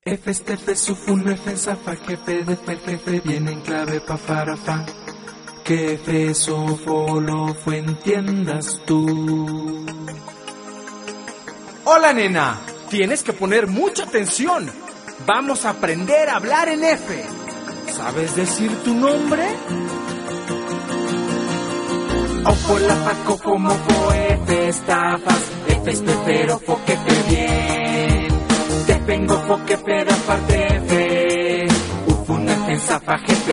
F este F sufun F zafa jefe de fer jefe viene en clave pa farafa. Que F sofolo fue entiendas tú. Hola nena, tienes que poner mucha atención. Vamos a aprender a hablar en F. ¿Sabes decir tu nombre? Ofo la faco como fo F estafas. F es pero fo que fe bien. Te vengo fo que pero aparte F. Ufun F zafa jefe.